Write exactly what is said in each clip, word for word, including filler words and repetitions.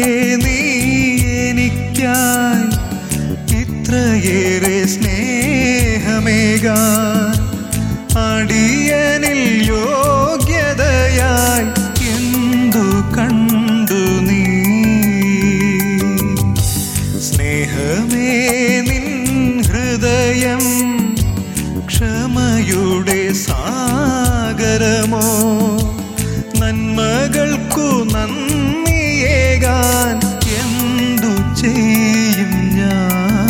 നീ എനിക്കായി ഇത്രയേറെ സ്നേഹമേകാൻ അടിയനിൽ യോഗ്യതയായി എന്തു കണ്ടു നീ? സ്നേഹമേ നിൻ ഹൃദയം ക്ഷമയുടെ സാഗരമോ? നന്മകൾക്കു നന്ദിയേകാൻ എന്തു ചെയ്യും ഞാൻ?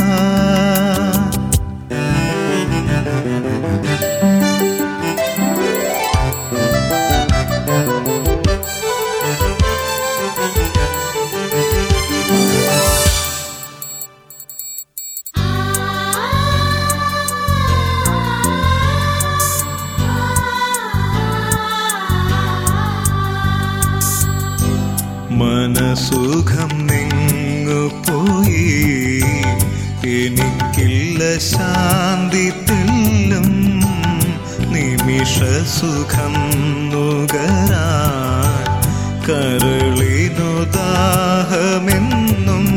മനസുഖം നിങ്ങു പോയി, എനിക്കില്ല ശാന്തി തെല്ലും. നിമിഷസുഖം നുകരാൻ കരളിനു ദാഹമെന്നും.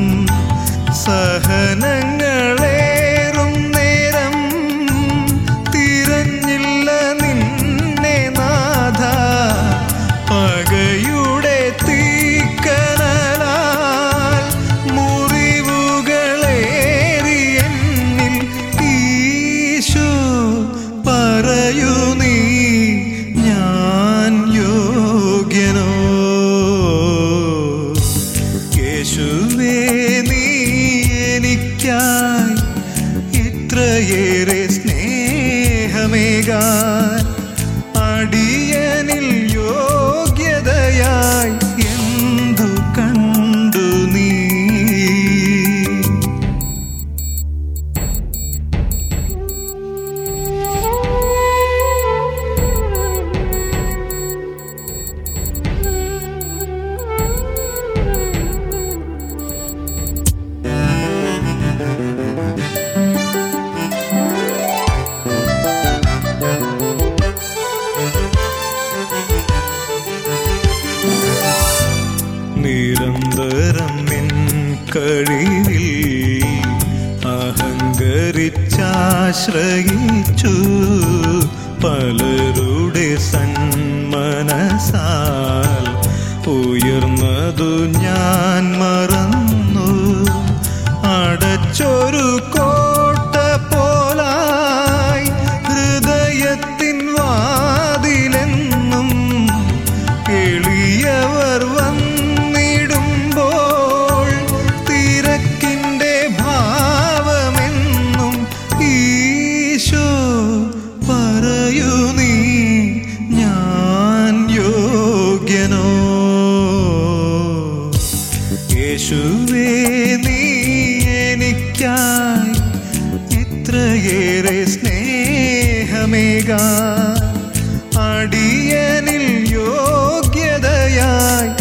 സഹനങ്ങളേറും നേരം തിരഞ്ഞില്ല നിന്നെ നാഥ. പകയുടെ തീക്കനലാൽ മുറിവുകളേറി എന്നിൽ ഈശോ പറയൂ നീ ഞാൻ യോഗ്യനോ? യേശുവേ നീ എനിക്കായി ഇത്രയേറെ സ്നേഹമേകാൻ അടിയനിൽ യോഗ്യതയായി എന്തു കണ്ടു നീ? നിരന്തരം നിൻ കഴിവിൽ അഹങ്കരിച്ചാശ്രയിച്ചു. പലരുടെ സന്മനസാൽ ഉയർന്നതു ഞാൻ മറന്നു. അടച്ചൊരു കോട്ട പോലായി ഹൃദയത്തിൻ വാതിലെന്നും. എളിയവർ വന്നിടുമ്പോൾ തിരക്കിൻ്റെ ഭാവമെന്നും. ഈശോ പറയൂ നീ ഞാൻ യോഗ്യനോ? യേശുവേ നീ എനിക്കായി ഇത്രയേറെ സ്നേഹമേകാൻ അടിയനിൽ യോഗ്യതയായി